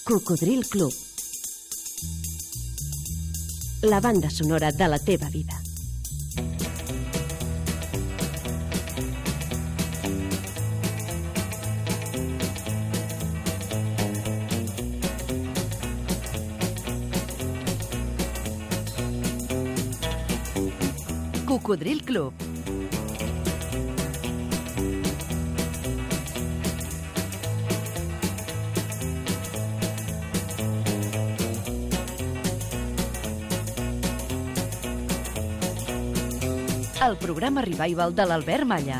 Cocodril Club. La banda sonora de la teva vida. Cocodril Club. El programa Revival de l'Albert Malla.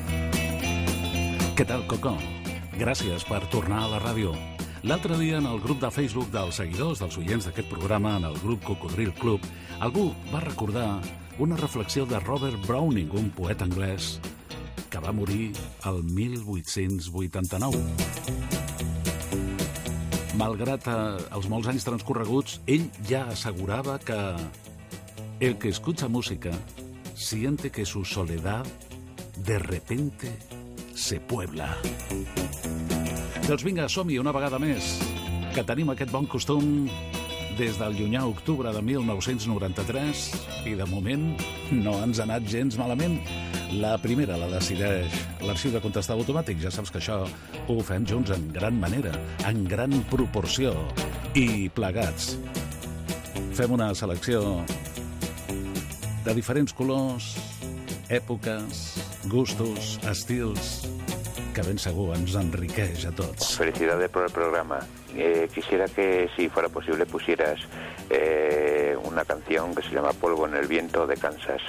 Què tal, Coco? Gràcies per tornar a la ràdio. L'altre dia, en el grup de Facebook dels seguidors, dels oients d'aquest programa, en el grup Cocodril Club, algú va recordar una reflexió de Robert Browning, un poeta anglès que va morir el 1889. Malgrat els molts anys transcorreguts, ell ja assegurava que el que escucha música siente que su soledad de repente se puebla. Doncs vinga, som-hi una vegada més, que tenim aquest bon costum des del llunyà octubre de 1993 i de moment no ens ha anat gens malament. La primera la decideix l'arxiu de contestar automàtic. Ja saps que això ho fem junts en gran manera, en gran proporció i plegats. Fem una selecció de diferents colors, èpoques, gustos, estils, que ben segur ens enriqueix a tots. Felicidades por el programa. Quisiera que, si fuera posible, pusieras una canción que se llama Polvo en el viento de Kansas.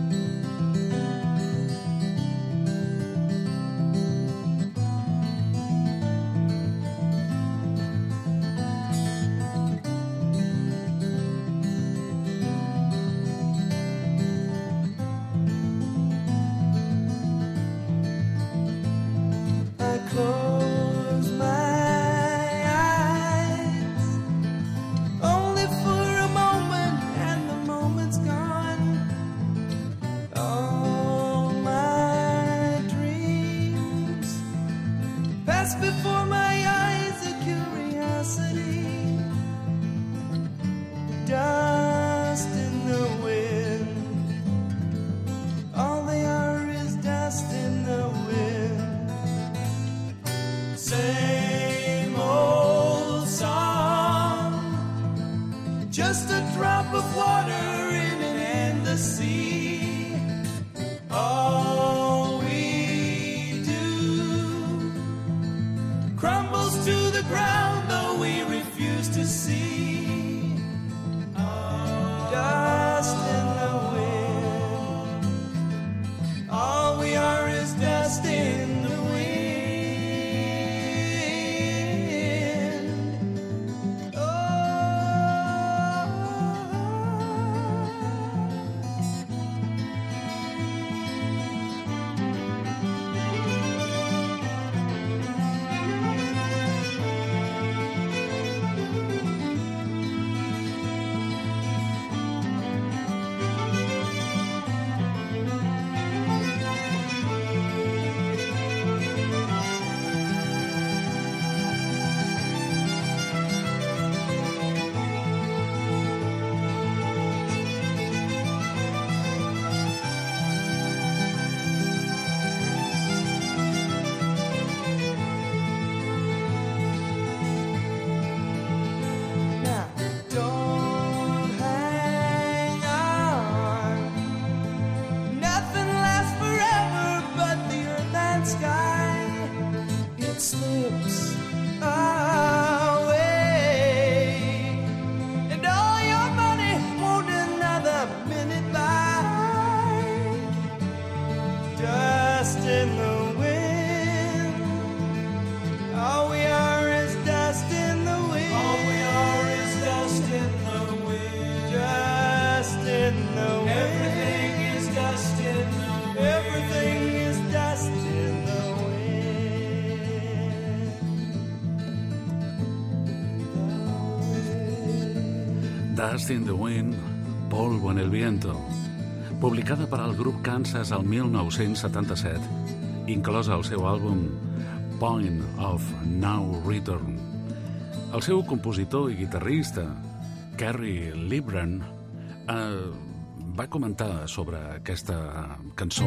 Dust in the Wind, Polvo en el Viento, publicada per al grup Kansas el 1977, inclosa al seu àlbum Point of No Return. El seu compositor i guitarrista, Kerry Libran, va comentar sobre aquesta cançó.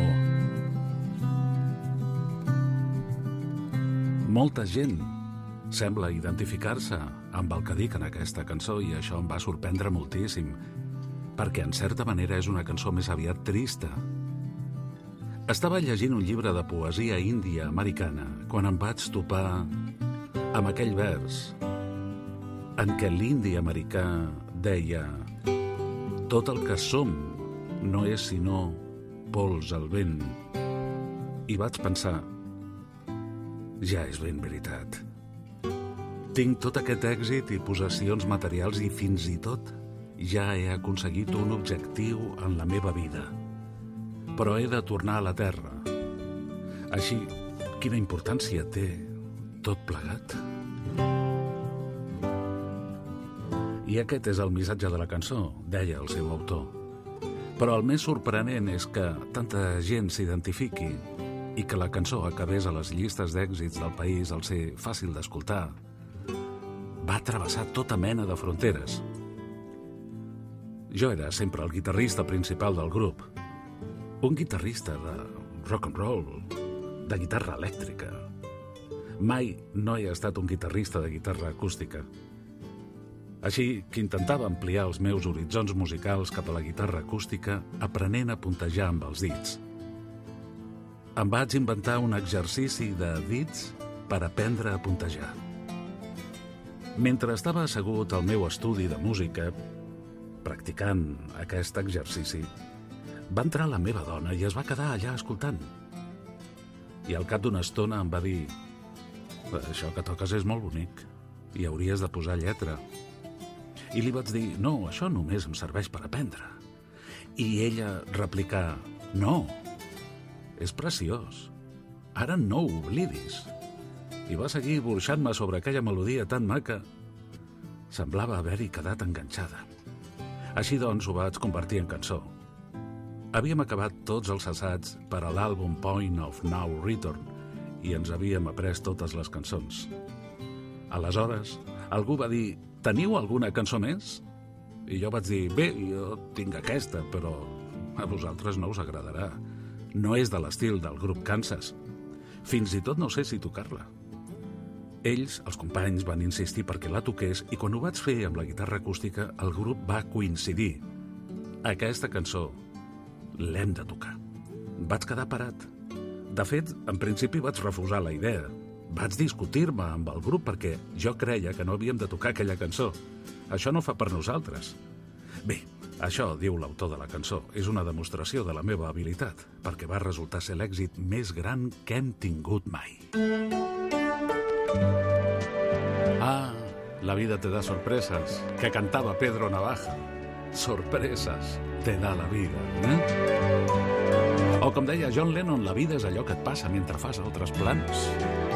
Molta gent sembla identificar-se amb el que dic en aquesta cançó i això em va sorprendre moltíssim, perquè en certa manera és una cançó més aviat trista. Estava llegint un llibre de poesia índia americana quan em vaig topar amb aquell vers en què l'indi americà deia: tot el que som no és sinó pols al vent. I vaig pensar, ja és ben veritat. Tinc tot aquest èxit i possessions materials i fins i tot ja he aconseguit un objectiu en la meva vida. Però he de tornar a la terra. Així, quina importància té tot plegat? I aquest és el missatge de la cançó, deia el seu autor. Però el més sorprenent és que tanta gent s'identifiqui i que la cançó acabés a les llistes d'èxits del país al ser fàcil d'escoltar. Va travessar tota mena de fronteres. Jo era sempre el guitarrista principal del grup. Un guitarrista de rock and roll, de guitarra elèctrica. Mai no he estat un guitarrista de guitarra acústica. Així que intentava ampliar els meus horitzons musicals cap a la guitarra acústica aprenent a puntejar amb els dits. Em vaig inventar un exercici de dits per aprendre a puntejar. Mentre estava assegut al meu estudi de música, practicant aquest exercici, va entrar la meva dona i es va quedar allà escoltant. I al cap d'una estona em va dir: això que toques és molt bonic i hauries de posar lletra. I li vaig dir: no, això només em serveix per aprendre. I ella replicà: no, és preciós, ara no ho oblidis. I va seguir burxant-me sobre aquella melodia tan maca. Semblava haver-hi quedat enganxada. Així doncs ho vaig convertir en cançó. Havíem acabat tots els assaigs per a l'àlbum Point of No Return i ens havíem après totes les cançons. Aleshores, algú va dir: teniu alguna cançó més? I jo vaig dir: bé, jo tinc aquesta, però a vosaltres no us agradarà. No és de l'estil del grup Kansas. Fins i tot no sé si tocar-la. Ells, els companys, van insistir perquè la toqués i quan ho vaig fer amb la guitarra acústica, el grup va coincidir. Aquesta cançó l'hem de tocar. Vaig quedar parat. De fet, en principi vaig refusar la idea. Vaig discutir-me amb el grup perquè jo creia que no havíem de tocar aquella cançó. Això no fa per nosaltres. Bé, això, diu l'autor de la cançó, és una demostració de la meva habilitat, perquè va resultar ser l'èxit més gran que hem tingut mai. Ah, la vida te da sorpresas, que cantava Pedro Navaja. Sorpresas te da la vida, O com deia John Lennon, la vida és allò que et passa mentre fas altres plans.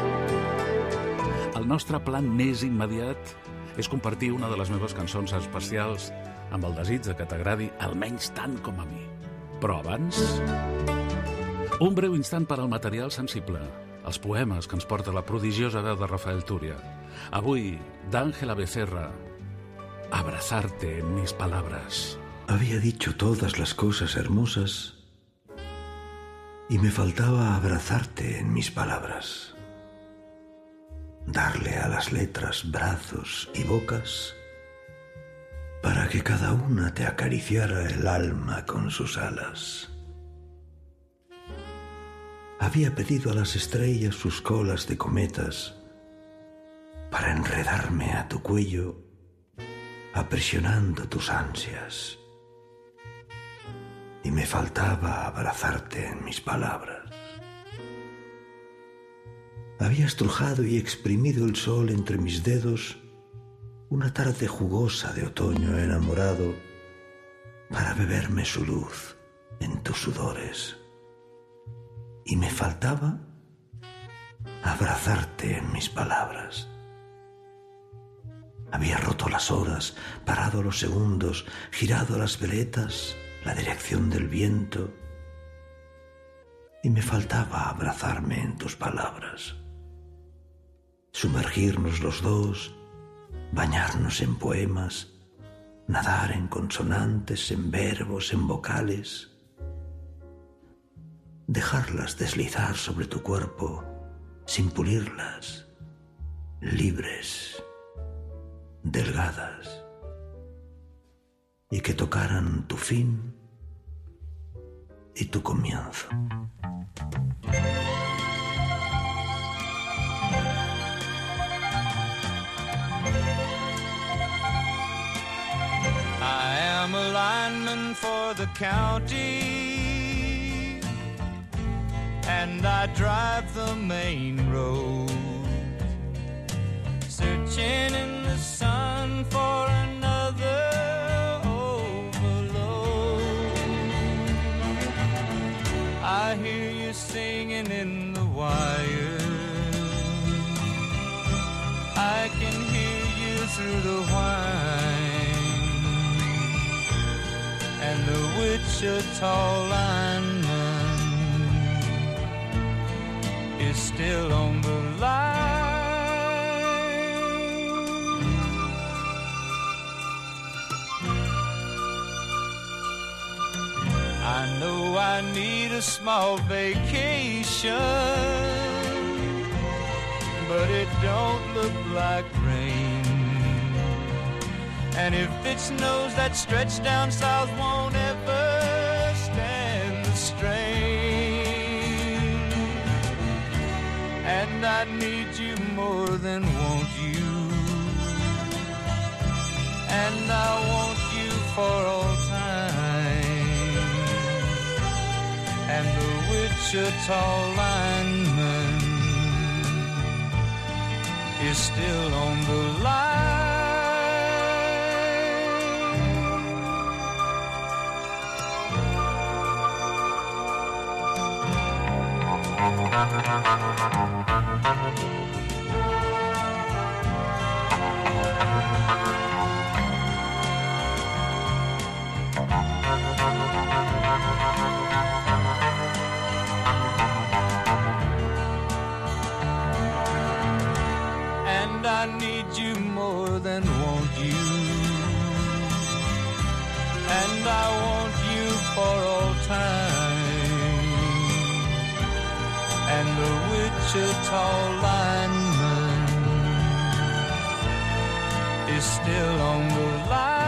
El nostre plan més immediat és compartir una de les meves cançons especials amb el desig de que t'agradi almenys tant com a mi. Però abans, un breu instant per al material sensible, els poemes que ens porta la prodigiosa veu de Rafael Túria. Avui, d'Ángela Becerra, Abrazarte en mis palabras. Había dicho todas las cosas hermosas y me faltaba abrazarte en mis palabras. Darle a las letras brazos y bocas para que cada una te acariciara el alma con sus alas. Había pedido a las estrellas sus colas de cometas para enredarme a tu cuello, aprisionando tus ansias. Y me faltaba abrazarte en mis palabras. Había estrujado y exprimido el sol entre mis dedos una tarde jugosa de otoño enamorado para beberme su luz en tus sudores. Y me faltaba abrazarte en mis palabras. Había roto las horas, parado los segundos, girado las veletas, la dirección del viento, y me faltaba abrazarme en tus palabras. Sumergirnos los dos bañarnos en poemas, nadar en consonantes, en verbos, en vocales, dejarlas deslizar sobre tu cuerpo sin pulirlas, libres, delgadas, y que tocaran tu fin y tu comienzo. I am a lineman for the county, and I drive the main road, searching in the sun for another overload. I hear you singing in the wire, I can hear you through the whine, and the Wichita lineman is still on the line. I know I need a small vacation, but it don't look like rain. And if it snows, that stretch down south won't ever stand the strain. And I need you more than want you, and I want you for all time. And the Wichita lineman is still on the line. And I need you more than want you, and I want you for all time. And the Wichita lineman is still on the line.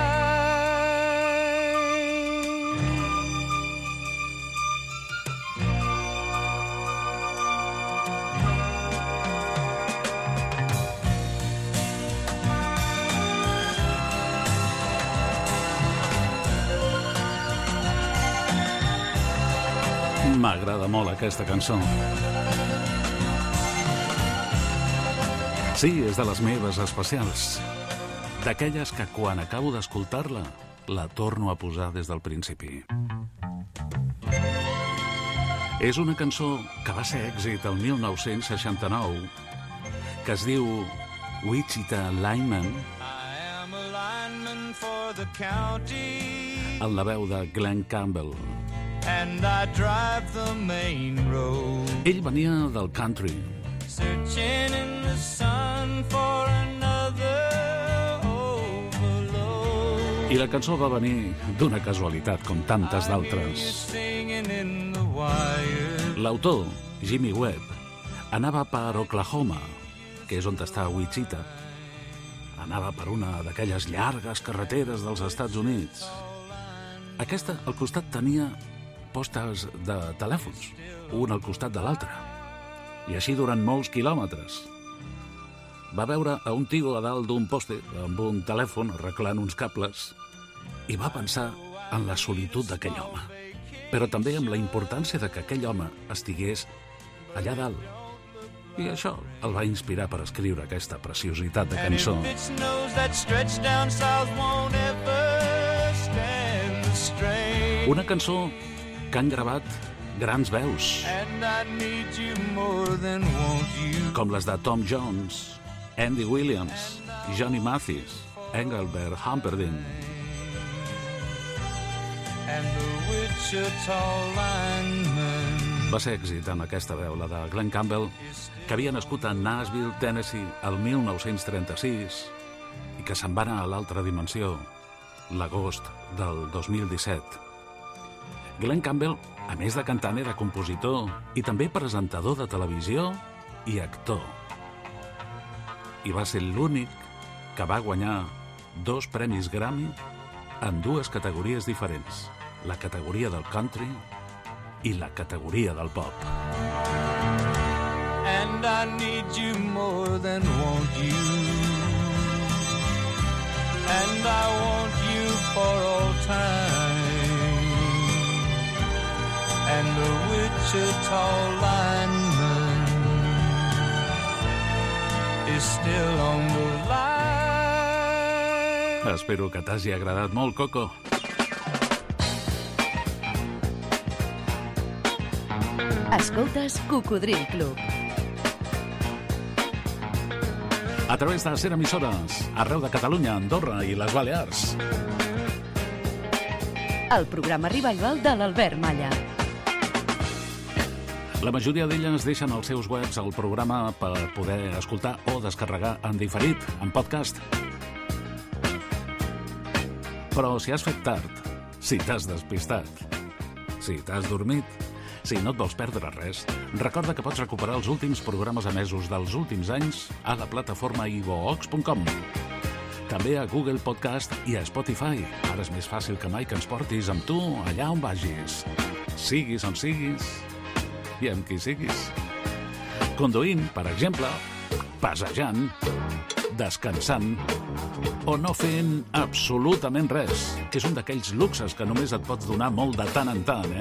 M'agrada molt aquesta cançó. Sí, és de les meves especials. D'aquelles que quan acabo d'escoltar-la, la torno a posar des del principi. És una cançó que va ser èxit el 1969, que es diu Wichita Lineman, en la veu de Glen Campbell. And I drive the main road, Ell venia del country, searching in the sun for another overload. i la cançó va venir d'una casualitat, com tantes d'altres. Singing in the wire, L'autor, Jimmy Webb, anava per Oklahoma, que és on està Wichita. Anava per una d'aquelles llargues carreteres dels Estats Units. Aquesta, al costat, tenia postes de telèfons, un al costat de l'altre. I així durant molts quilòmetres. Va veure a un tio a dalt d'un poste amb un telèfon arreglant uns cables i va pensar en la solitud d'aquell home, però també en la importància de que aquell home estigués allà dalt. I això el va inspirar per escriure aquesta preciositat de cançó. and if it snows, that stretch down south won't ever stand the strain. Una cançó que han gravat grans veus, And I need you more than want you. com les de Tom Jones, Andy Williams, Johnny Mathis, Engelbert Humperdinck. And the Wichita lineman Va ser èxit amb aquesta veu, la de Glen Campbell, que havia nascut a Nashville, Tennessee, el 1936, i que se'n va anar a l'altra dimensió l'agost del 2017. Glenn Campbell, a més de cantant, era compositor i també presentador de televisió i actor. I va ser l'únic que va guanyar 2 premis Grammy en 2 categories diferents, la categoria del country i la categoria del pop. And I need you more than want you, and I want you for all time, and the Wichita lineman is still on the line. Espero que t'hagi agradat molt, Coco. Escoltes Cocodril Club. A través de 100 emissores, arreu de Catalunya, Andorra i les Balears. El programa revival de l'Albert Malla. La majoria d'elles deixen als seus webs el programa per poder escoltar o descarregar en diferit, en podcast. Però si has fet tard, si t'has despistat, si t'has dormit, si no et vols perdre res, recorda que pots recuperar els últims programes emesos dels últims anys a la plataforma iVoox.com. També a Google Podcast i a Spotify. Ara és més fàcil que mai que ens portis amb tu allà on vagis. Siguis on siguis i amb qui siguis. Conduint, per exemple, passejant, descansant o no fent absolutament res, que és un d'aquells luxes que només et pots donar molt de tant en tant,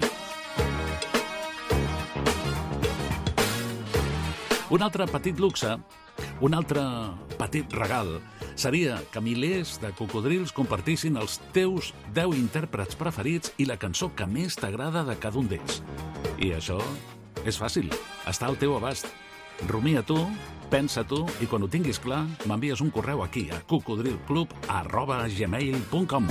Un altre petit luxe, un altre petit regal, seria que milers de cocodrils compartissin els teus 10 intèrprets preferits i la cançó que més t'agrada de cada un d'ells. I això és fàcil, està al teu abast. Rumia tu, pensa tu, i quan ho tinguis clar, m'envies un correu aquí a cocodrilclub@gmail.com.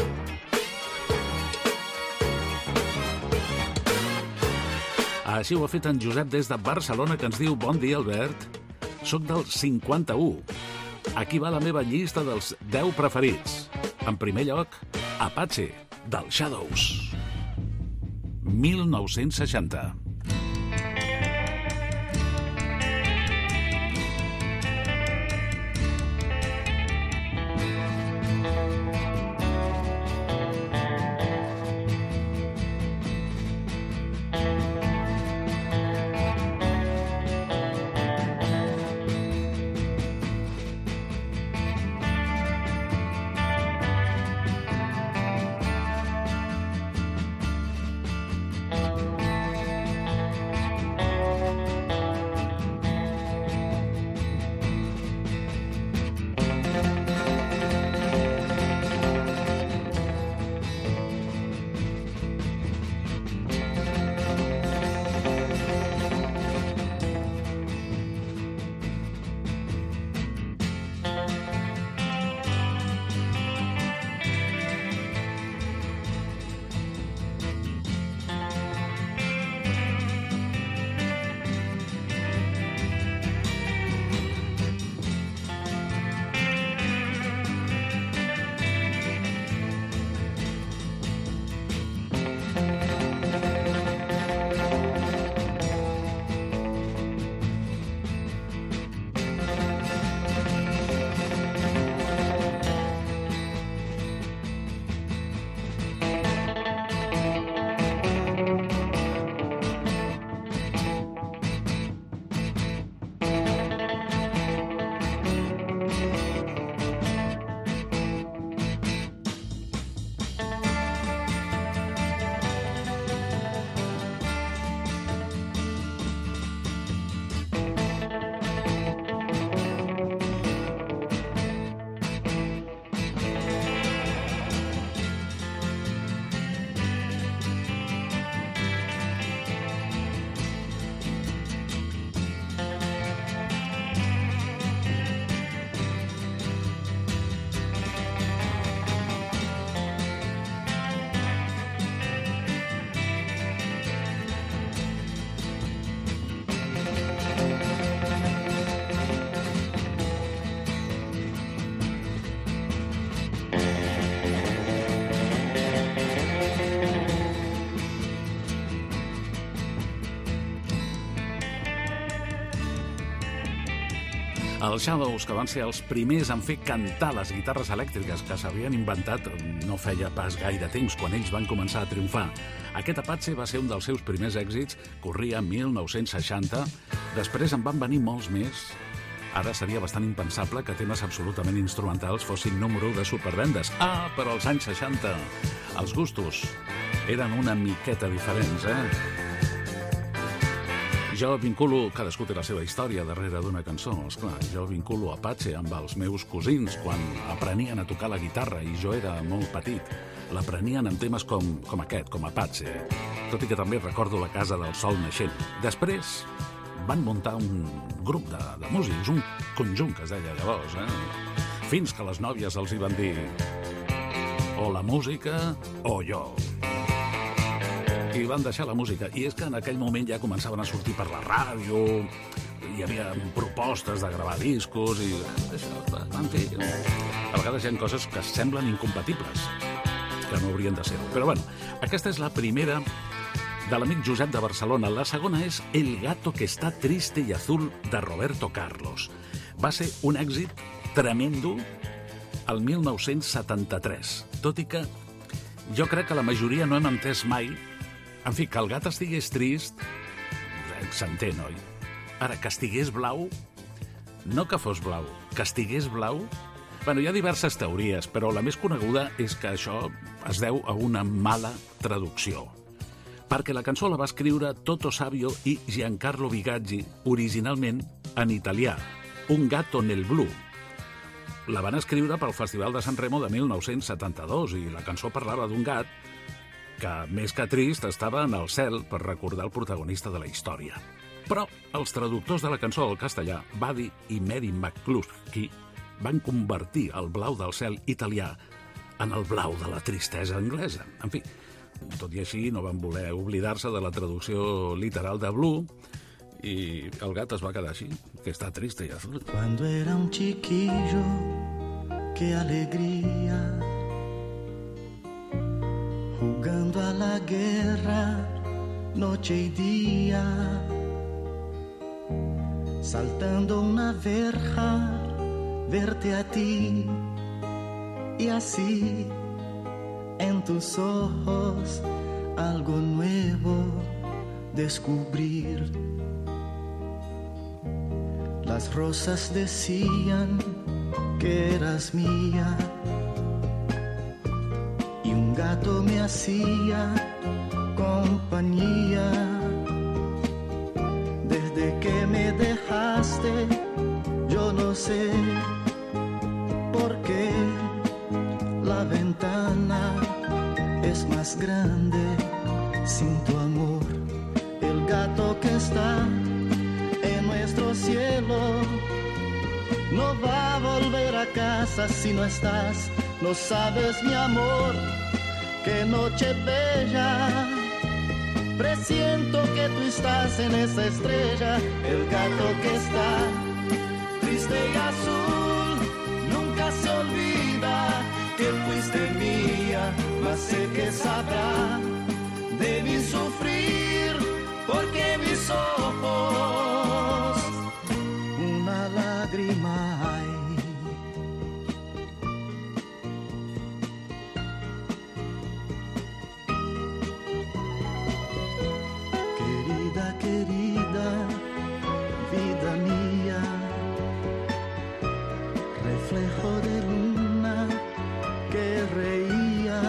Així ho ha fet en Josep des de Barcelona, que ens diu: bon dia, Albert. Soc del 51. Aquí va la meva llista dels 10 preferits. En primer lloc, Apache, del Shadows. 1960. Els Shadows, que van ser els primers en fer cantar les guitarres elèctriques que s'havien inventat no feia pas gaire temps, quan ells van començar a triomfar. Aquest Apache va ser un dels seus primers èxits, corria 1960. Després en van venir molts més. Ara seria bastant impensable que temes absolutament instrumentals fossin número de supervendes. Però als anys 60 els gustos eren una miqueta diferents, Jo vinculo, cadascú té la seva història darrere d'una cançó, esclar, jo vinculo Apache amb els meus cosins quan aprenien a tocar la guitarra i jo era molt petit. L'aprenien en temes com aquest, com Apache, tot i que també recordo la Casa del Sol naixent. Després van muntar un grup de músics, un conjunt que es deia llavors, fins que les nòvies els hi van dir o la música o jo. I van deixar la música. I és que en aquell moment ja començaven a sortir per la ràdio, hi havia propostes de gravar discos i en fi, a vegades hi ha coses que semblen incompatibles, que no haurien de ser-ho. Però bueno, aquesta és la primera de l'amic Josep de Barcelona. La segona és El gato que está triste y azul, de Roberto Carlos. Va ser un èxit tremendo el 1973, tot i que jo crec que la majoria no hem entès mai. En fi, que el gat estigués trist, s'entén, oi? Ara, que estigués blau, no que fos blau, que estigués blau... Bueno, hi ha diverses teories, però la més coneguda és que això es deu a una mala traducció. Perquè la cançó la va escriure Toto Savio i Giancarlo Bigaggi, originalment en italià, Un gato nel blu. La van escriure pel Festival de San Remo de 1972 i la cançó parlava d'un gat que, més que trist, estava en el cel per recordar el protagonista de la història. Però els traductors de la cançó al castellà, Buddy i Mary McCluskey, van convertir el blau del cel italià en el blau de la tristesa anglesa. En fi, tot i així no van voler oblidar-se de la traducció literal de Blue i el gat es va quedar així, que està triste i azul. Cuando era un chiquillo, qué alegría, jugando a la guerra noche y día, saltando una verja, verte a ti y así en tus ojos algo nuevo descubrir. Las rosas decían que eras mía y un gato me hacía compañía. Desde que me dejaste, yo no sé por qué la ventana es más grande sin tu amor. El gato que está en nuestro cielo no va a volver a casa si no estás. No sabes, mi amor, qué noche bella. Presiento que tú estás en esa estrella. El gato que está triste y azul nunca se olvida que fuiste mía, mas sé que sabrá de mi sufrir, porque mis ojos una lágrima hay. Querida, querida, vida mía, reflejo de luna que reía.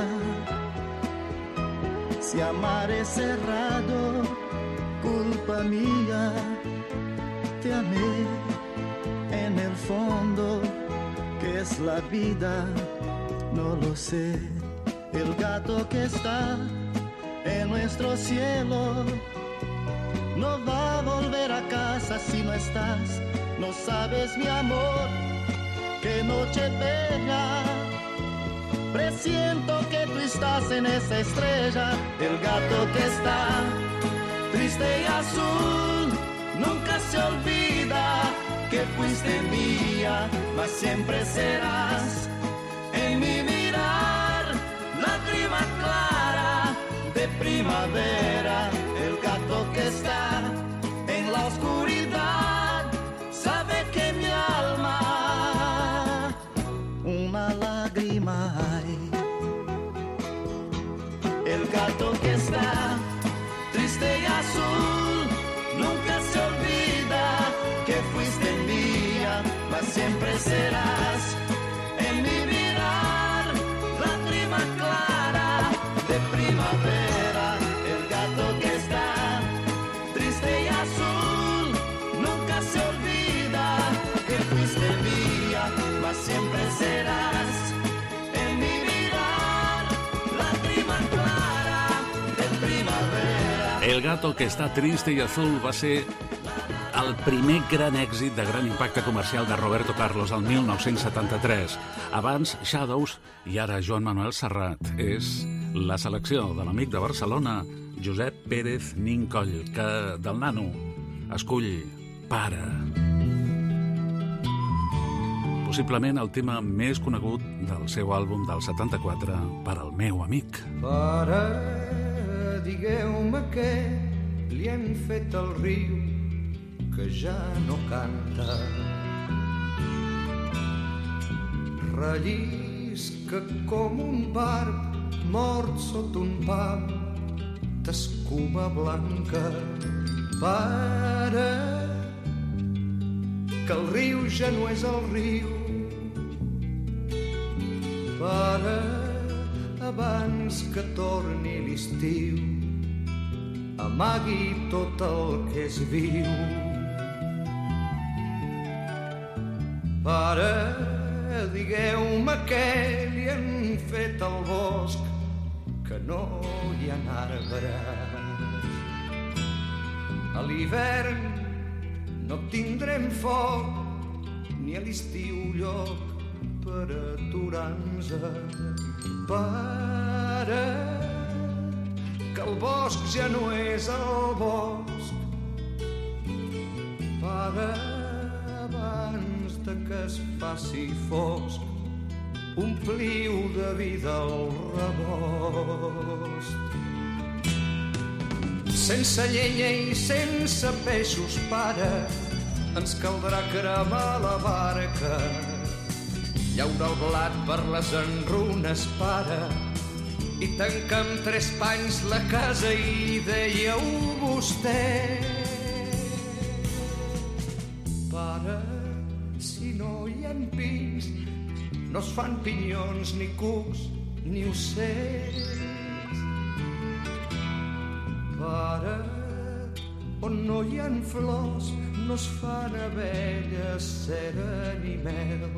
Si amar es cerrado, culpa mía, te amé en el fondo, ¿qué es la vida? No lo sé. El gato que está en nuestro cielo no va a volver a casa si no estás. No sabes, mi amor, qué noche bella. Presiento que tú estás en esa estrella. El gato que está triste y azul nunca se olvida que fuiste mía, mas siempre serás en mi mirar, lágrima clara de primavera. El gato que está en la oscuridad sabe que mi alma azul nunca se olvida que fuiste mía, mas siempre serás en mi mirar, lágrima clara de primavera, el gato que está triste y azul, nunca se olvida que fuiste mía, mas siempre serás en mi mirar, lágrima clara de primavera. El gato que està triste i azul va ser el primer gran èxit de gran impacte comercial de Roberto Carlos el 1973. Abans Shadows i ara Joan Manuel Serrat. És la selecció de l'amic de Barcelona, Josep Pérez Nincoll, que del nano escull Para. Possiblement el tema més conegut del seu àlbum del 74, Per al meu amic. Pare, digueu-me què li hem fet al riu que ja no canta. Rellisca com un barb mort sota un pam d'escuma blanca. Pare, que el riu ja no és el riu. Pare, abans que torni l'estiu, amagui tot el que és viu. Pare, digueu-me què li han fet al bosc, que no hi ha arbres. A l'hivern no tindrem foc, ni a l'estiu lloc per aturar-nos. Pare, que el bosc ja no és el bosc. Pare, abans de que es faci fosc, ompliu de vida el rebost. Sense llenya i sense peixos, pare, ens caldrà cremar la barca, llaura el blat per les enrunes, pare, i tancar amb 3 panys la casa i dèieu vostè. Pare, si no hi ha pins, no es fan pinyons, ni cucs, ni ocells. Pare, on no hi ha flors, no es fan abelles, cera ni mel.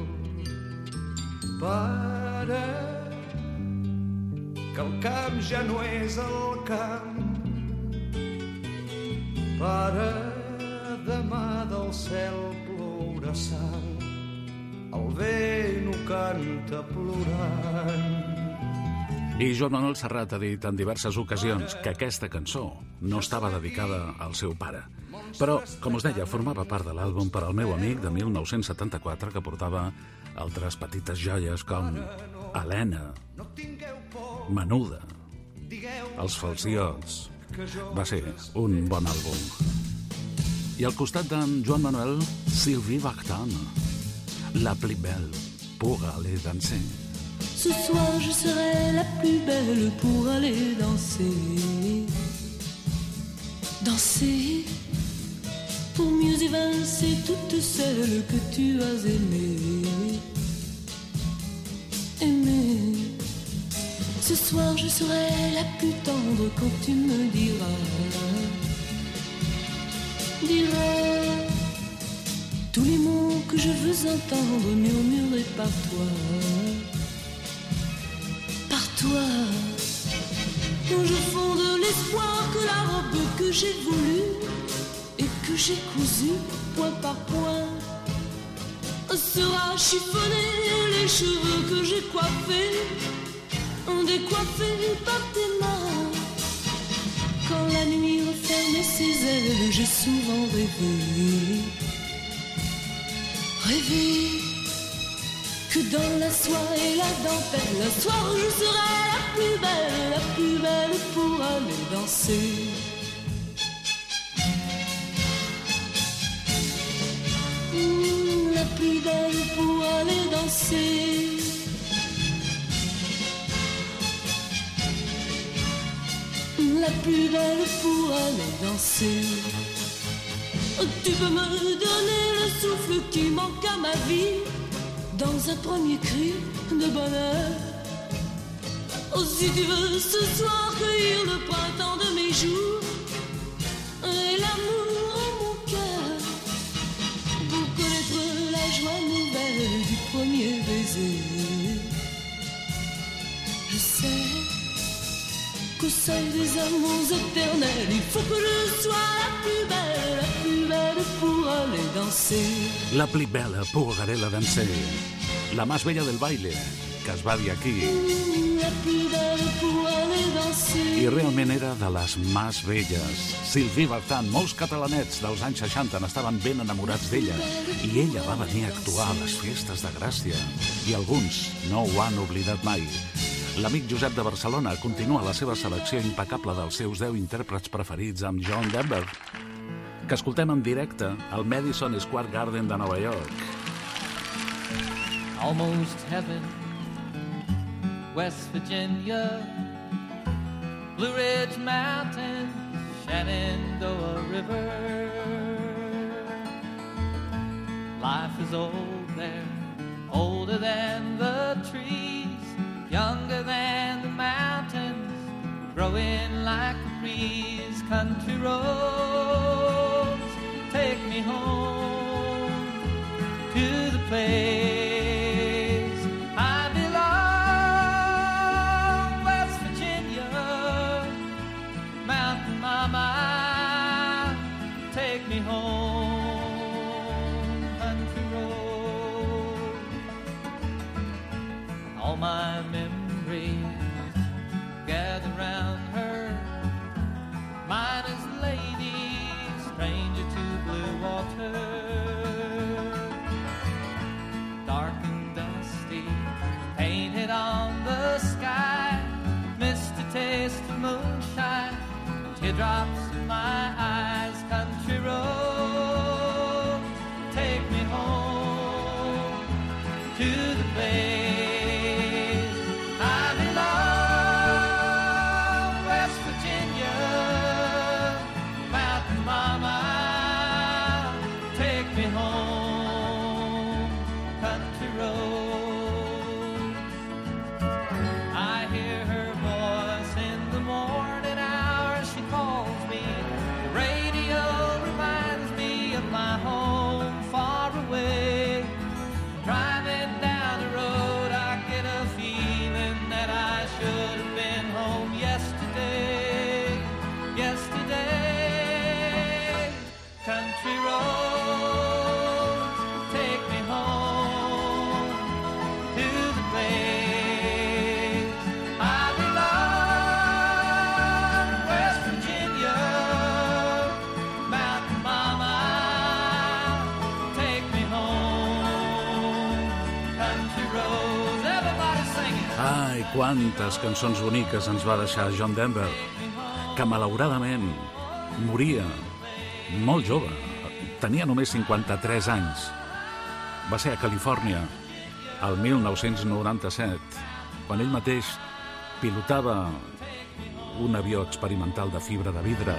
Pare, que el camp ja no és el camp. Pare, demà del cel plourà sang, el vent ho canta plorant. I Joan Manuel Serrat ha dit en diverses ocasions que aquesta cançó no estava dedicada al seu pare. Però, com us deia, formava part de l'àlbum Per al meu amic de 1974, que portava altres petites joies com Helena, Menuda, Els Falciots. Va ser un bon àlbum. I al costat d'en Joan Manuel, Sylvie Vartan, La plus belle pour aller danser. Ce soir je serai la plus belle pour aller danser. Danser pour mieux évincer toutes celles que tu as aimées. Aimer. Ce soir je serai la plus tendre quand tu me diras tous les mots que je veux entendre murmurés par toi. Quand je fonde l'espoir que la robe que j'ai voulue et que j'ai cousue point par point sera chiffonnée, les cheveux que j'ai coiffés décoiffés par tes mains. Quand la nuit referme ses ailes, j'ai souvent rêvé que dans la soie et la dentelle, le soir je serai la plus belle pour aller danser. La plus belle pour aller danser. La plus belle pour aller danser. Tu peux me donner le souffle qui manque à ma vie dans un premier cri de bonheur. Oh, si tu veux ce soir cueillir le printemps de mes jours et l'amour en mon cœur, pour connaître la joie nouvelle du premier baiser. Je sais qu'au seuil des amours éternels, il faut que je sois la plus belle pour aller danser. La plus bella pour aller a danser. La más bella del baile, que es va dir aquí. La plus belle pour aller danser. I realment era de les més belles. Sylvie Vartan, molts catalanets dels anys 60 n'estaven ben enamorats d'ella i ella va venir a actuar a les festes de Gràcia i alguns no ho han oblidat mai. L'amic Josep de Barcelona continua la seva selecció impecable dels seus 10 intèrprets preferits amb John Denver, que escoltem en directe al Madison Square Garden de Nova York. Almost heaven, West Virginia, Blue Ridge Mountains, Shenandoah River. Life is old there, older than the trees, younger than the mountains, growing like a breeze. Country roads, take me home to the place I belong. West Virginia, Mountain Mama, take me home. Country road, all my memories gather round her. Mine is lady, stranger to blue water. Dark and dusty, painted on the sky, misty taste of moonshine, teardrops in my eyes. Country road, take me home to the place I belong. West Virginia, Mountain Mama, take me home. Country road, I hear her voice in the morning hours. She calls me. The radio reminds me of my home far away. Driving down the road, I get a feeling that I should have been home yesterday. Yesterday, country roads, take me home to the place I belong. West Virginia, Mountain Mama, take me home. Country roads, everybody singing. Ai, quantes cançons boniques ens va deixar John Denver, que malauradament moria molt jove. Tenia només 53 anys. Va ser a Califòrnia, el 1997, quan ell mateix pilotava un avió experimental de fibra de vidre.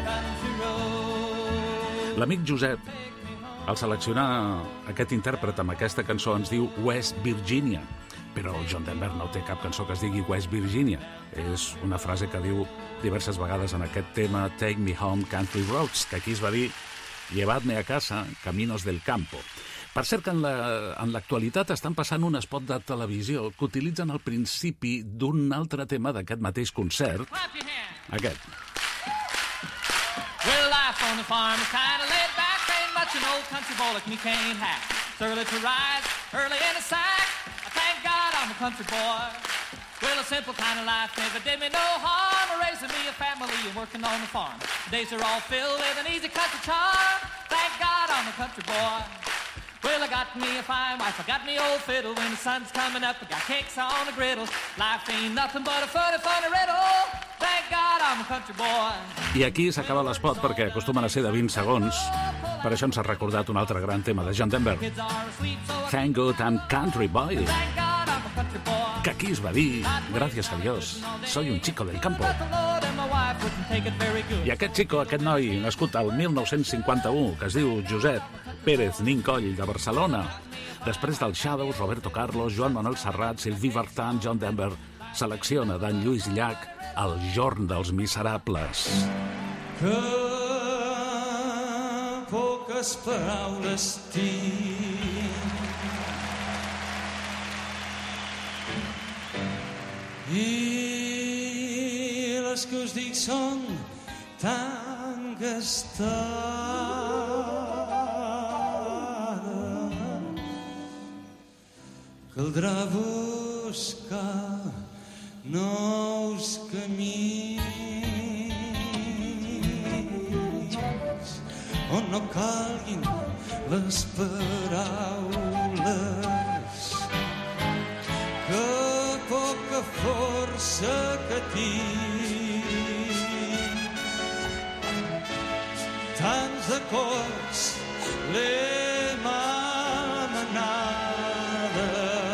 L'amic Josep, al seleccionar aquest intèrpret amb aquesta cançó, ens diu West Virginia, però John Denver no té cap cançó que es digui West Virginia. És una frase que diu diverses vegades en aquest tema Take Me Home Country Roads, que aquí es va dir Llevadme a casa, caminos del campo. Per cert que en l'actualitat estan passant un spot de televisió que utilitzen el principi d'un altre tema d'aquest mateix concert. Aquest. Well, life on the farm is kind of laid back. Ain't much an old country boy like me can't hack. It's early to rise, early in the sack. I thank God I'm a country boy. Well, a simple kind of life never did me no harm. Raising me a family and working on the farm. Days are all filled with an easy country charm. Thank God I'm a country boy. Well, I got me a fine wife, I got me old fiddle. When the sun's coming up, I got cakes on the griddle. Life ain't nothing but a funny, funny riddle. Thank God I'm a country boy. I aquí s'acaba l'espot perquè acostumen a ser de 20 segons. Per això ens ha recordat un altre gran tema de John Denver. Thank God I'm country boy. Que aquí es va dir, gracias a Dios, soy un chico del campo. my wife wouldn't take it very good. I aquest xico, aquest noi, nascut al 1951, que es diu Josep Pérez Nincoll, de Barcelona, després dels Shadows, Roberto Carlos, Joan Manuel Serrat, Sylvie Vartan, John Denver, selecciona d'en Lluís Llach El jorn dels miserables. Que poques paraules tinc i les que us dic són tan gastades. Caldrà buscar nous camins on no calguin les paraules. Que poca força que tinc, tants acords l'he manada,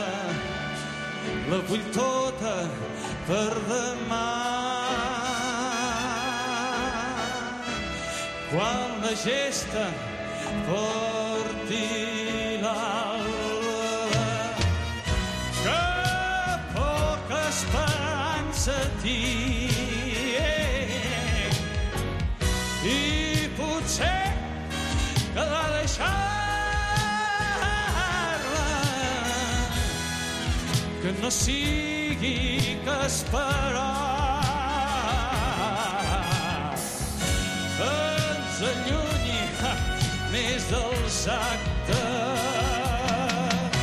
la vull tota per demà. Quan la gesta porti l'alba, que poca esperança tinc i potser caldrà deixar-la, que no sigui que esperar ens allunyi més dels actes.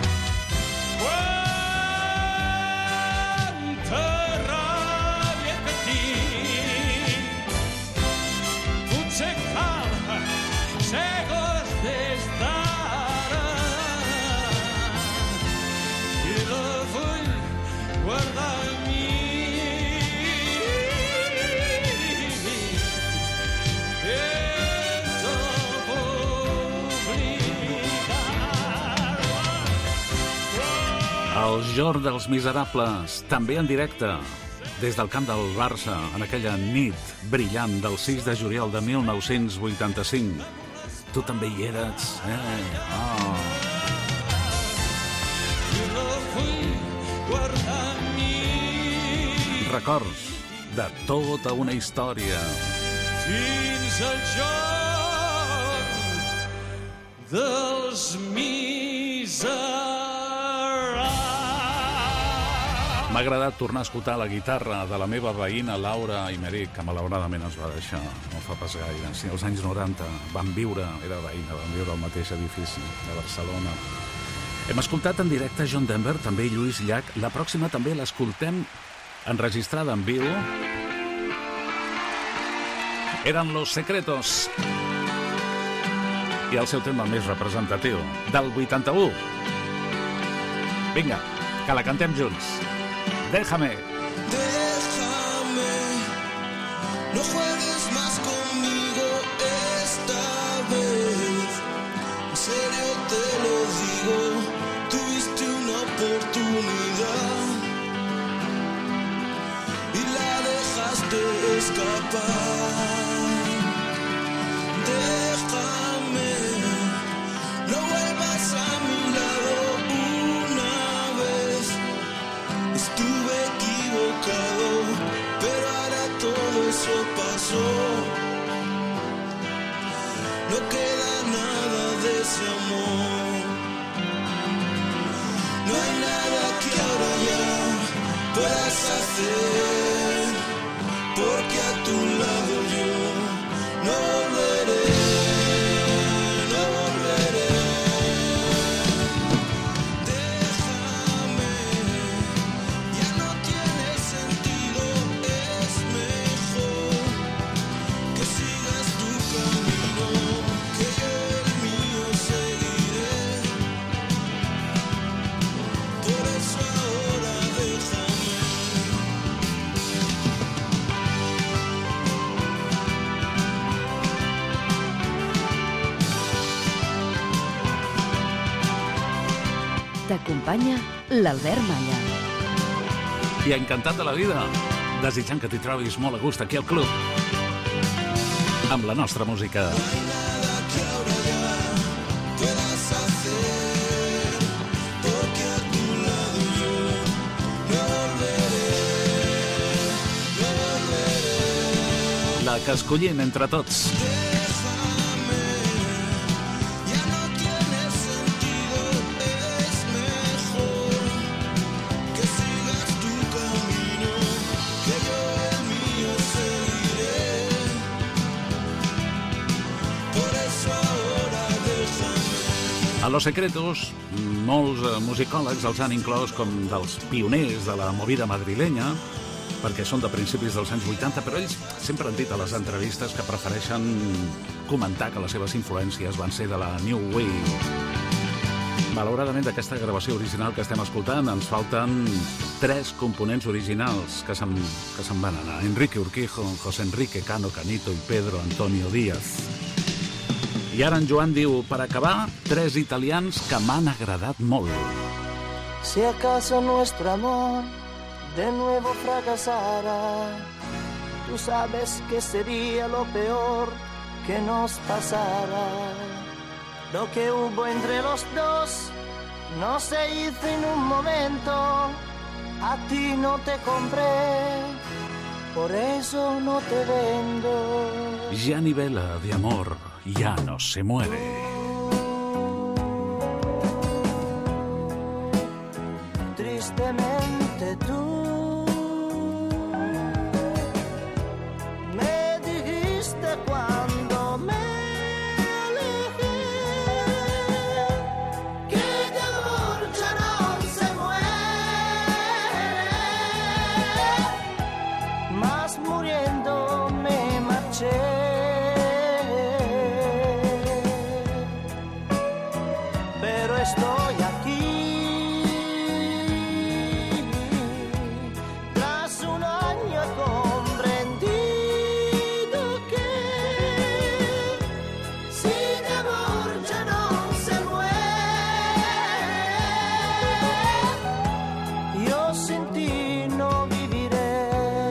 Quanta ràbia que tinc, potser cal ser gos des d'ara i la vull guardar en mi. El jorn dels miserables, també en directe, des del camp del Barça, en aquella nit brillant del 6 de juliol de 1985. Tu també hi eres, Oh. Records de tota una història. Fins al jorn dels miserables. M'ha agradat tornar a escoltar la guitarra de la meva veïna Laura Imeric, que malauradament ens va deixar no fa pas gaire. Sí, als anys 90 van viure, era veïna, van viure al mateix edifici de Barcelona. Hem escoltat en directe John Denver, també Lluís Llach. La pròxima també l'escoltem enregistrada en viu. Eren Los Secretos. I el seu tema més representatiu, del 81. Vinga, que la cantem junts. Déjame. Déjame, no juegues más conmigo esta vez. En serio te lo digo, tuviste una oportunidad y la dejaste escapar. Déjame, no vuelvas a mi lado una vez. Estuve equivocado, pero ahora todo eso pasó. No queda nada de ese amor. No hay nada que ahora ya puedas hacer, porque a tu lado yo no volveré. T'acompanya l'Albert Malla. I encantat de la vida desitjant que t'hi trobis molt a gust aquí al club amb la nostra música. La que escollim entre tots. A Los Secretos, molts musicòlegs els han inclòs com dels pioners de la movida madrilenya, perquè són de principis dels anys 80, però ells sempre han dit a les entrevistes que prefereixen comentar que les seves influències van ser de la New Wave. Malauradament, d'aquesta gravació original que estem escoltant, ens falten 3 components originals que se'n van anar. Enrique Urquijo, José Enrique Cano Canito i Pedro Antonio Díaz. I ara en Joan diu, per acabar, 3 italians que m'han agradat molt. Si acaso nuestro amor de nuevo fracasara, tú sabes que sería lo peor que nos pasara. Lo que hubo entre los dos no se hizo en un momento, a ti no te compré, por eso no te vendo. Gianni Vela, de amor, ya no se muere. Tristemente tú me dijiste cuando me alejé que de amor ya no se muere, mas muriendo me marché. Pero estoy aquí, tras un año he comprendido que si de amor ya no se muere, yo sin ti no viviré.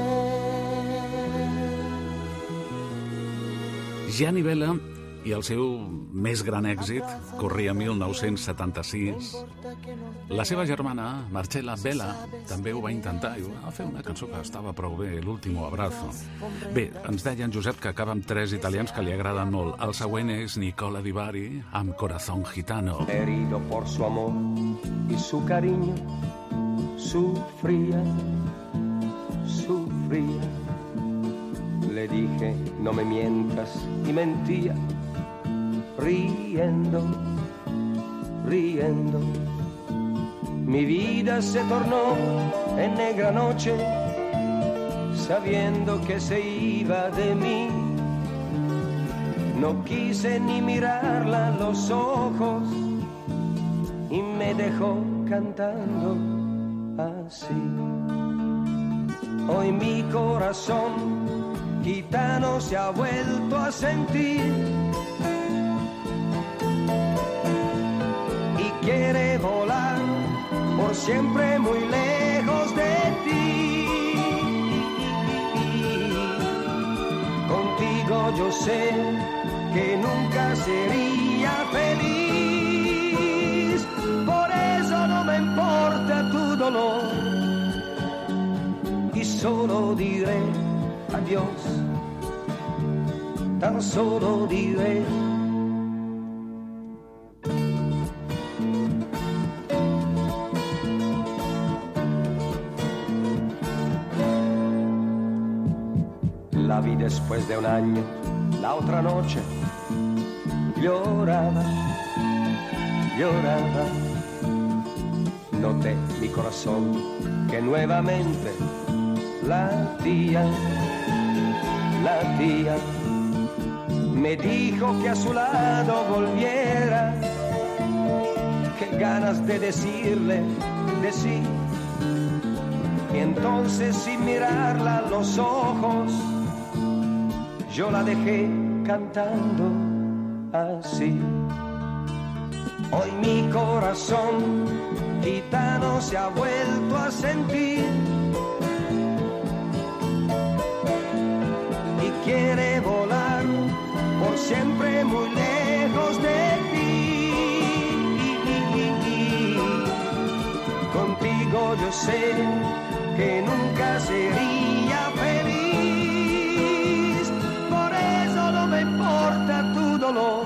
Gianni Vela i el seu més gran èxit corria 1976. La seva germana, Marcella Vela, també ho va intentar i va fer una cançó que estava prou bé, L'último abrazo. Bé, ens deia en Josep que acaba amb 3 italians que li agraden molt. El següent és Nicola Di Bari amb Corazón Gitano. Herido por su amor y su cariño, sufría. Le dije, no me mientas, y mentía. Riendo, mi vida se tornó en negra noche, sabiendo que se iba de mí. No quise ni mirarla a los ojos y me dejó cantando así. Hoy mi corazón gitano se ha vuelto a sentir y quiere volar por siempre muy lejos de ti. Contigo yo sé que nunca sería feliz, por eso no me importa tu dolor y solo diré adiós, tan solo diré. La vi después de un año, la otra noche, lloraba. Noté mi corazón que nuevamente latía. Me dijo que a su lado volviera, que ganas de decirle de sí. Y entonces sin mirarla a los ojos, yo la dejé cantando así. Hoy mi corazón gitano se ha vuelto a sentir pero yo sé que nunca sería feliz. Por eso no me importa tu dolor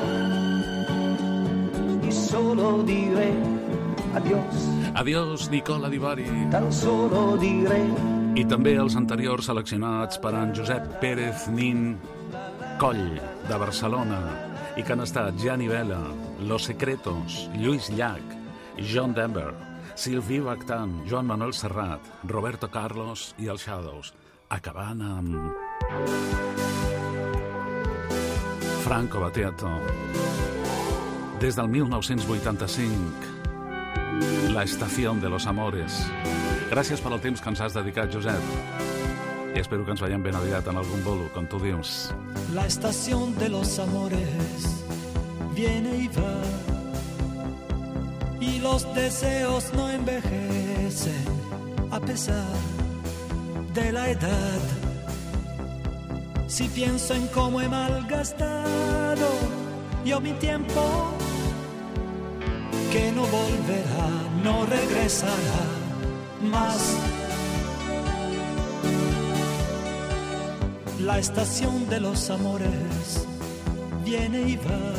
y solo diré adiós. Adiós, Nicola Di Bari. Tan solo diré. I també els anteriors seleccionats per en Josep Pérez Nin Coll, de Barcelona, i que han estat Gianni Vela, Los Secretos, Lluís Llach, John Denver, Sylvie Vartan, Joan Manuel Serrat, Roberto Carlos i els Shadows, acabant amb Franco Battiato. Des del 1985, La estación de los amores. Gràcies per el temps que ens has dedicat, Josep. I espero que ens veiem ben aviat en algun bolo, com tu dius. La estación de los amores viene y va, y los deseos no envejecen a pesar de la edad. Si pienso en cómo he malgastado yo mi tiempo, que no volverá, no regresará más. La estación de los amores viene y va,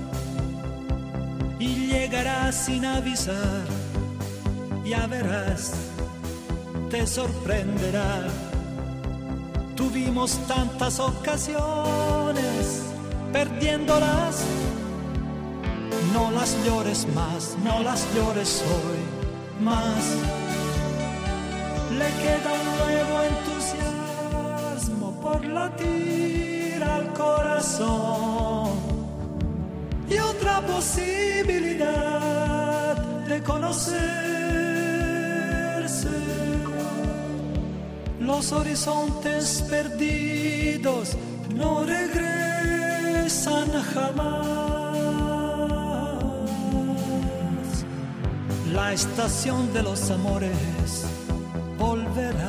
y llegará sin avisar, ya verás, te sorprenderá. Tuvimos tantas ocasiones, perdiéndolas. No las llores más, no las llores hoy más. Le queda un nuevo entusiasmo por latir al corazón y otra posibilidad de conocerse. Los horizontes perdidos no regresan jamás. La estación de los amores volverá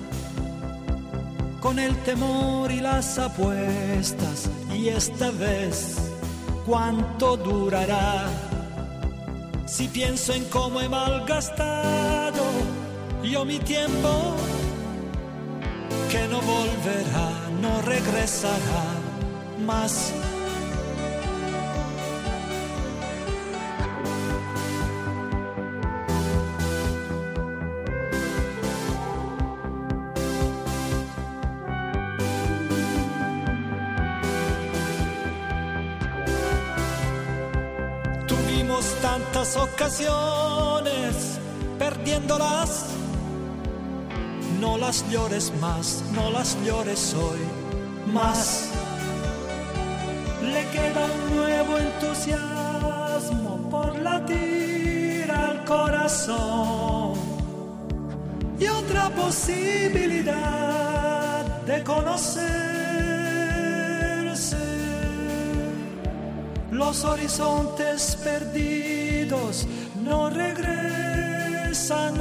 con el temor y las apuestas, y esta vez, ¿cuánto durará? Si pienso en cómo he malgastado yo mi tiempo, que no volverá, no regresará más. Tantas ocasiones, perdiéndolas. No las llores más, no las llores hoy más. Le queda un nuevo entusiasmo por latir al corazón y otra posibilidad de conocerse. Los horizontes perdidos no regresan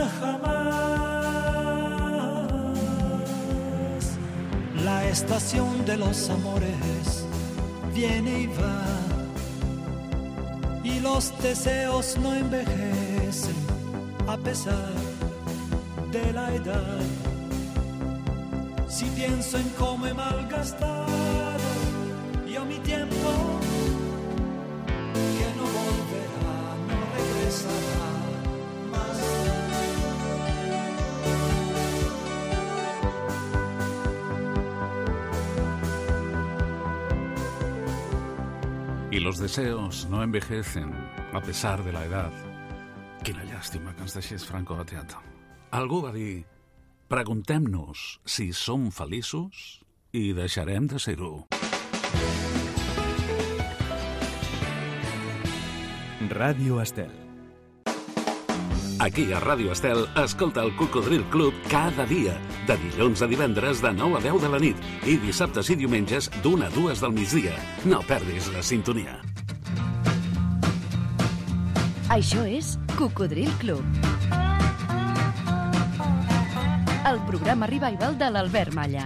jamás. La estación de los amores viene y va, y los deseos no envejecen a pesar de la edad. Si pienso en cómo he malgastado yo mi tiempo, que no volverá, no regresará más. Y los deseos no envejecen a pesar de la edad. Quina llàstima que ens deixés Franco Battiato. Algú va dir: preguntem-nos si som feliços i deixarem de ser-ho. Ràdio Estel. Aquí a Ràdio Estel, escolta el Cocodril Club cada dia, de dilluns a divendres de 9 a 10 de la nit i dissabtes i diumenges d'1 a 2 del migdia. No perdis la sintonia. Això és Cocodril Club, el programa revival de l'Albert Malla.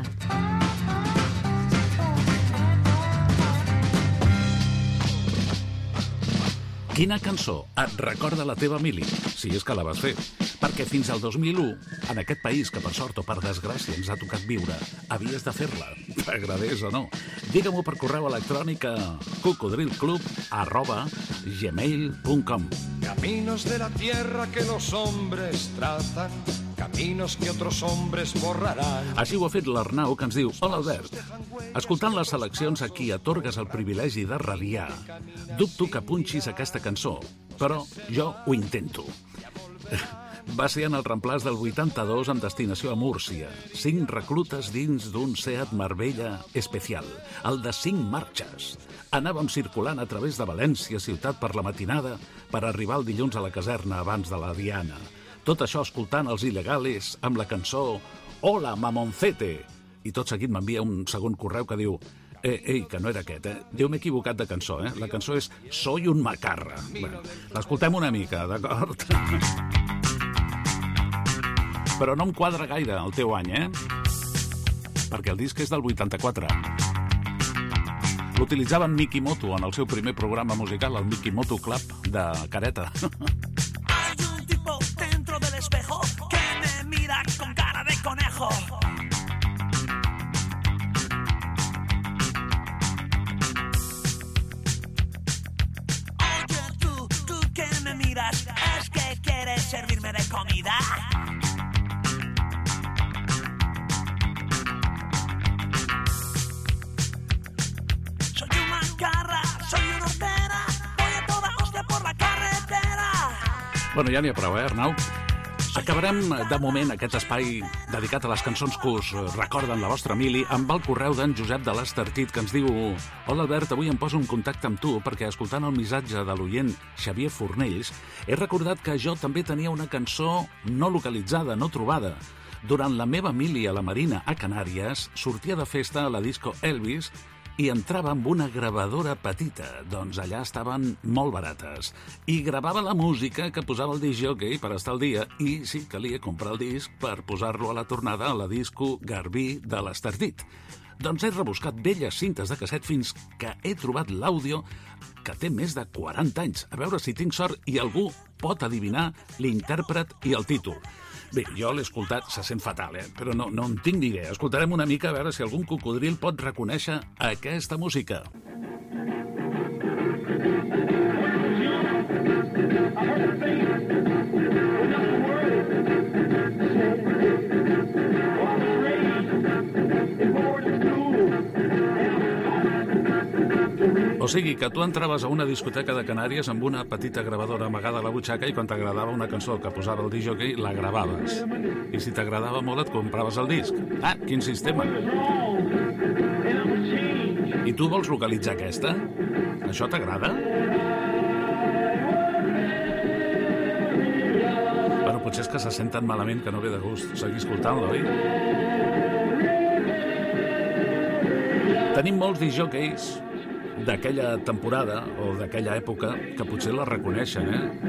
Quina cançó et recorda la teva mili, si és que la vas fer? Perquè fins al 2001, en aquest país que per sort o per desgràcia ens ha tocat viure, havies de fer-la, t'agradés o no. Digue-m'ho per correu electrònic a cocodrilclub@gmail.com. Caminos de la tierra que los hombres tratan, caminos que otros hombres borrarán. Així ho ha fet l'Arnau, que ens diu: hola, Albert. Escoltant les seleccions a qui atorgues el privilegi de radiar, dubto que punxis aquesta cançó, però jo ho intento. Va ser en el reemplàs del 82 amb destinació a Múrcia. 5 reclutes dins d'un Seat Marbella especial, el de 5 marxes. Anàvem circulant a través de València ciutat per la matinada per arribar el dilluns a la caserna abans de la Diana. Tot això escoltant els Il·legales amb la cançó Hola, Mamoncete. I tot seguit m'envia un segon correu que diu ei, que no era aquest, Diu, m'he equivocat de cançó, La cançó és Soy un macarra. Bueno, l'escoltem una mica, d'acord? Però no em quadra gaire el teu any, Perquè el disc és del 84. L'utilitzaven Mikimoto en el seu primer programa musical, el Mikimoto Club de Careta. Hay un tipo dentro del espejo que me mira con cara de conejo. Oye, tú que me miras, ¿es que quieres servirme de comida? Bueno, ja n'hi ha prou, Arnau? Acabarem, de moment, aquest espai dedicat a les cançons que us recorden la vostra mili amb el correu d'en Josep de l'Estartit, que ens diu: hola, Albert, avui em poso en contacte amb tu perquè, escoltant el missatge de l'oient Xavier Fornells, he recordat que jo també tenia una cançó no localitzada, no trobada. Durant la meva mili a la Marina, a Canàries, sortia de festa a la disco Elvis i entrava amb una gravadora petita, doncs allà estaven molt barates. I gravava la música que posava el discjòquei per estar al dia, i sí, calia comprar el disc per posar-lo a la tornada a la disco Garbí de l'Estartit. Doncs he rebuscat velles cintes de casset fins que he trobat l'àudio que té més de 40 anys. A veure si tinc sort i algú pot adivinar l'intèrpret i el títol. Bé, jo l'he escoltat, se sent fatal, però no en tinc ni idea. Escoltarem una mica a veure si algun cocodril pot reconèixer aquesta música. O sigui que tu entraves a una discoteca de Canàries amb una petita gravadora amagada a la butxaca i quan t'agradava una cançó que posava el discjòquei, la gravaves. I si t'agradava molt et compraves el disc. Ah, quin sistema! I tu vols localitzar aquesta? Això t'agrada? Bueno, potser és que se sent tan malament que no ve de gust seguir escoltant-lo, oi? Tenim molts discjòqueis d'aquella temporada o d'aquella època que potser la reconeixen,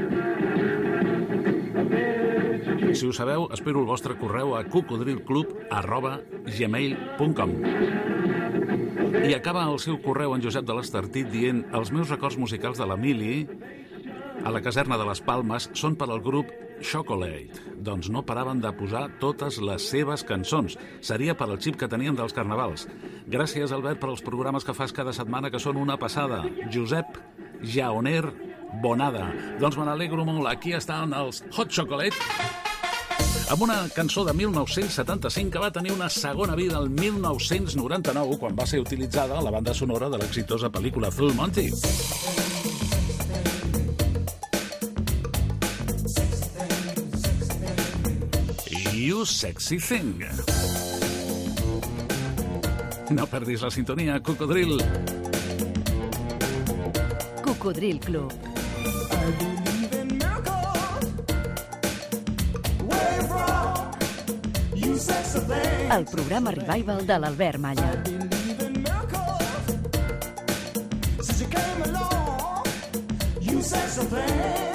Si ho sabeu, espero el vostre correu a cocodrilclub@gmail.com. I acaba el seu correu en Josep de l'Estartit dient: els meus records musicals de la mili a la caserna de les Palmes són per al grup Chocolate. Doncs no paraven de posar totes les seves cançons. Seria per al xip que tenien dels carnavals. Gràcies, Albert, per als programes que fas cada setmana, que són una passada. Josep Jaoner Bonada. Doncs me n'alegro molt. Aquí estan els Hot Chocolate, amb una cançó de 1975 que va tenir una segona vida el 1999, quan va ser utilitzada a la banda sonora de l'exitosa pel·lícula Full Monty. You Sexy Thing. No perdis la sintonia, Cocodril. Cocodril Club. El programa Revival de l'Albert Malla. You said something.